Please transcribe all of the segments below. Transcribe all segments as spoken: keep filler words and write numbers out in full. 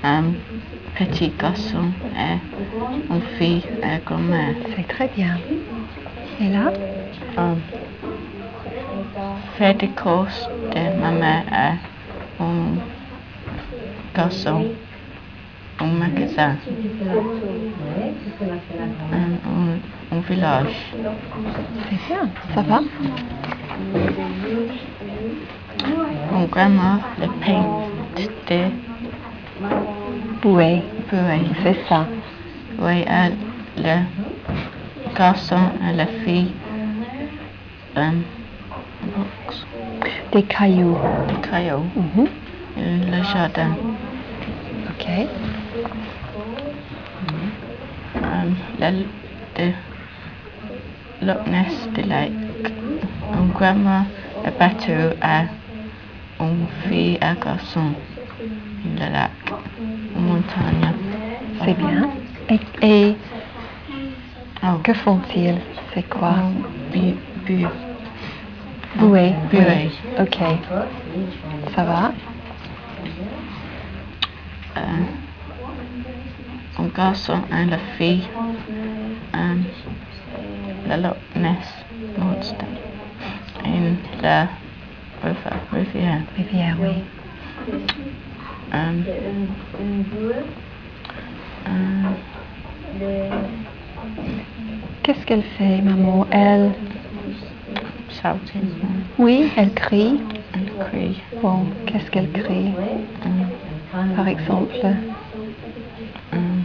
un petit garçon et une fille et grand-mère. C'est très bien. Et là? Um, fait des courses de ma mère et un garçon au magasin. Un, un, un village. C'est bien, ça va? Mon grand-mère le peint de Oui, bouée. c'est ça. Oui, et le garçon et la fille um, box, Des cailloux. des cailloux, Mhm. et le jardin. Ok. Um, le, de Loch Ness, the lake. Un grand-mère, le bateau et une fille et un garçon. Le lac, une montagne. C'est bien. Et, et Oh, que font-ils? C'est quoi? bu, bu, Bouée. buée. Oui. Ok. Ça va? Euh, un garçon et la fille. Um, le Loch Ness Monster. Et la river, rivière. Rivière, oui. Um, um, Qu'est-ce qu'elle fait, maman? Elle... shouting. Oui, elle crie. Elle crie. Bon, qu'est-ce qu'elle crie? Um, Par exemple? um,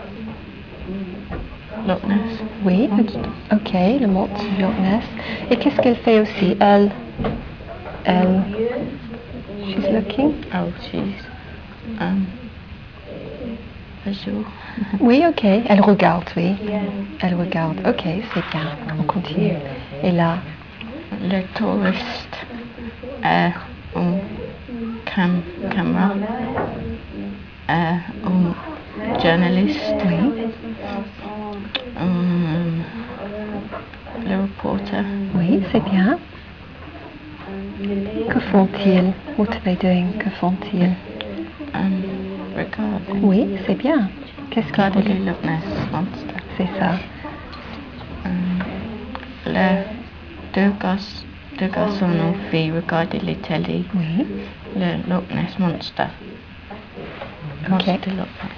Loch Ness. Oui, ok, le mot Loch Ness. Et qu'est-ce qu'elle fait aussi? Elle... Elle... She's looking? Oh, she's um, visual. Oui, ok. Elle regarde, oui. Elle regarde. Ok, c'est bien. On continue. Et là? Le touriste est un cam caméra et un journaliste. Oui. Um, le reporter. Oui, c'est bien. Que font-ils? What are they doing? Que font-ils? Um, regarde. Oui, c'est bien. Qu'est-ce qu'ils Regarde font? le Loch Ness Monster. C'est ça. Um, les deux, gars, deux garçons ont fait regarder les télé. Oui. Le Loch Ness Monster. Ok. Monster Loch Ness.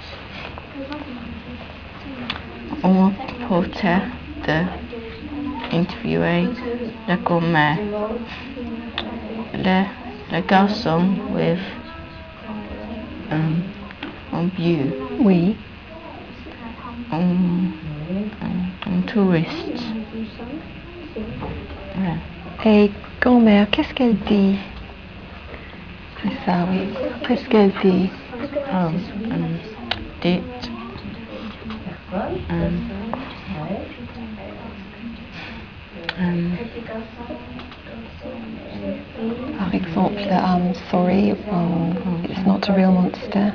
Un reporter de interviewer la grand-mère. Le, le garçon with um, un vieux. Oui. Un, un, un touriste. Ouais. Et grand-mère, qu'est-ce qu'elle dit? C'est ça, oui. Qu'est-ce qu'elle dit? Oh, um, date. Um, um, Par exemple, I'm sorry, um, it's not a real monster.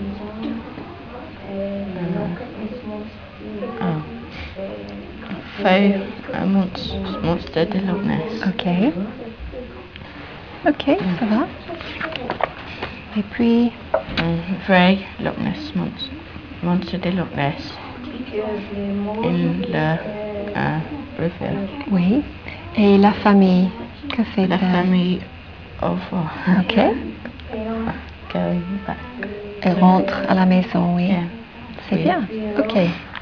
oh. Fait un monstre, monstre de Loch Ness. Ok. Ok, ça va. Et puis, Un vrai Loch Ness monstre. Monstre de Loch Ness. In la uh, rivière. oui. Et la famille, que fait-elle? La famille over. Ok. Going back. Elle rentre à la maison, oui. Yeah. C'est Oui. bien. Ok.